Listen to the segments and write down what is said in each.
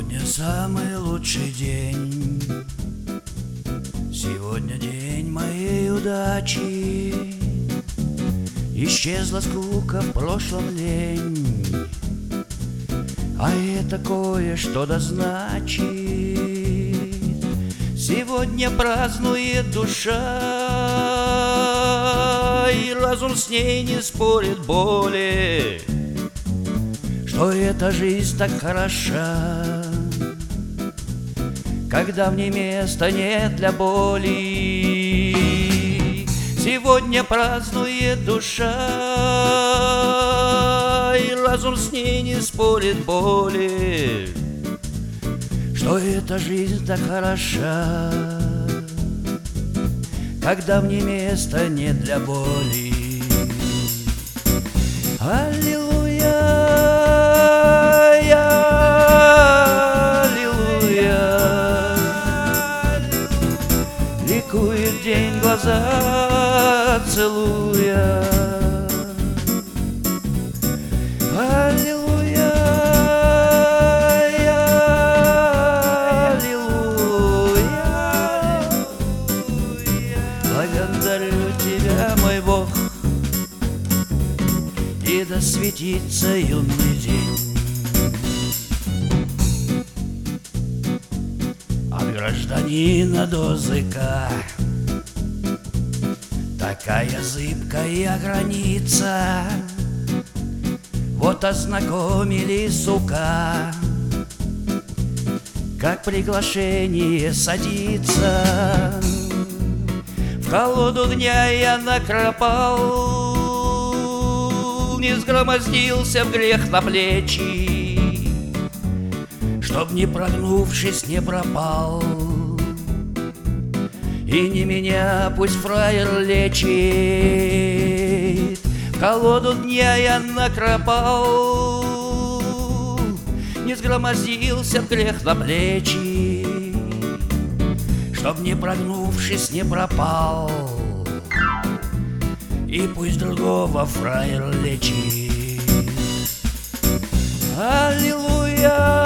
Сегодня самый лучший день. Сегодня день моей удачи. Исчезла скука в прошлом лень, а это кое-что да значит. Сегодня празднует душа, и разум с ней не спорит более, что эта жизнь так хороша, когда в ней места нет для боли. Сегодня празднует душа, и разум с ней не спорит более, что эта жизнь так хороша, когда в ней места нет для боли. Аллилуйя, ликует день, глаза целуя. Аллилуйя, аллилуйя, благодарю Тебя, мой Бог, и да светится юный день. От гражданина до зыка такая зыбкая граница. Вот ознакомились, сука, как приглашение садиться. В колоду дня я накропал, не сгромоздился в грех на плечи, чтоб, не прогнувшись, не пропал. И не меня пусть фраер лечит. В колоду дня я накропал, не сгромоздился в грех на плечи, чтоб, не прогнувшись, не пропал. И пусть другого фраер лечит. Аллилуйя,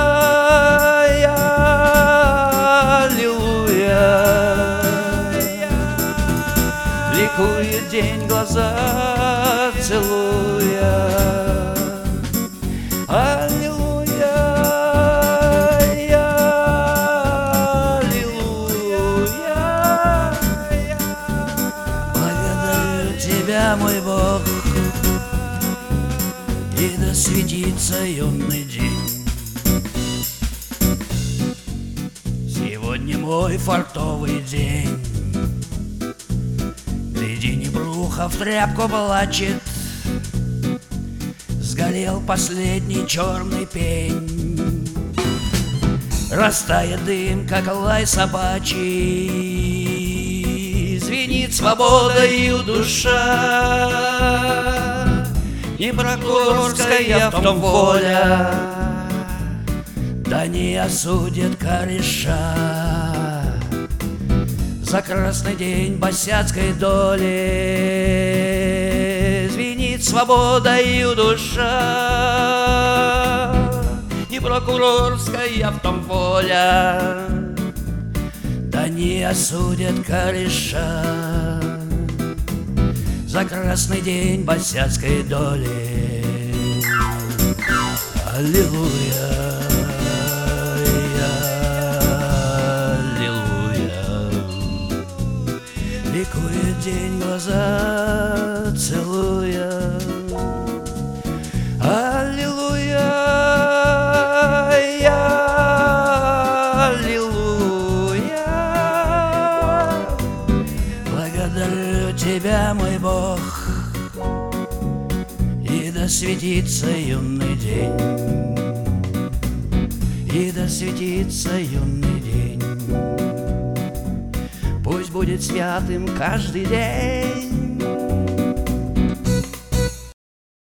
ликует день, глаза целуя. Аллилуйя, аллилуйя, благодарю Тебя, мой Бог, и да светится юный день. Сегодня мой фартовый день. Гляди, не бруха в тряпку плачет, сгорел последний черный пень. Растает дым, как лай собачий, звенит свободою душа. Не прокурорская в том воля, да не осудит кореша за красный день босяцкой доли. Звенит свободою душа, не прокурорская в том воля, да не осудит кореша за красный день босяцкой доли. Аллилуйя, ликует день, глаза целуя. Аллилуйя, аллилуйя, благодарю Тебя, мой Бог, и да светится юный день, и да светится юный день. Пусть будет святым каждый день.